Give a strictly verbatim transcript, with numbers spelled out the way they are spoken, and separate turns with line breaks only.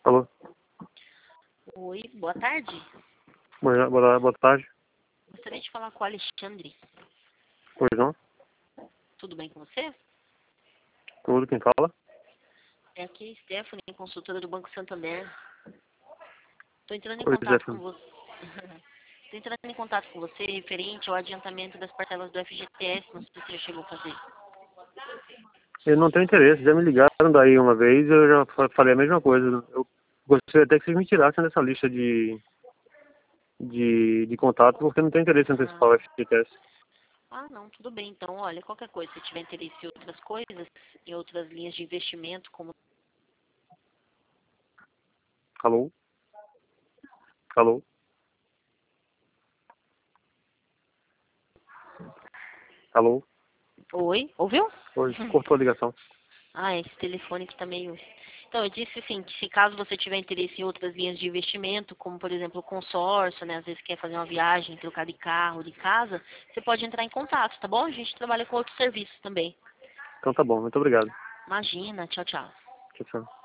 Alô?
Oi, boa tarde.
Boa, boa, boa tarde.
Gostaria de falar com o Alexandre.
Pois não?
Tudo bem com você?
Tudo, quem fala?
É aqui Stephanie, consultora do Banco Santander. Estou entrando em
Oi,
contato com
Stephanie.
você. Estou entrando em contato com você referente ao adiantamento das parcelas do F G T S. Não sei se você já chegou a fazer.
Eu não tenho interesse, já me ligaram daí uma vez e eu já fa- falei a mesma coisa. Eu gostaria até que vocês me tirassem dessa lista de, de, de contato, porque eu não tenho interesse em antecipar o
Ah,
F G T S.
ah, não, tudo bem. Então, olha, qualquer coisa, se tiver interesse em outras coisas, em outras linhas de investimento, como...
Alô? Alô? Alô?
Oi, ouviu?
Oi, cortou a ligação.
Ah, esse telefone que tá meio... Então, eu disse assim, que se caso você tiver interesse em outras linhas de investimento, como por exemplo o consórcio, né, às vezes quer fazer uma viagem, trocar de carro, de casa, você pode entrar em contato, tá bom? A gente trabalha com outros serviços também.
Então tá bom, muito obrigado.
Imagina, tchau, tchau.
Tchau, tchau.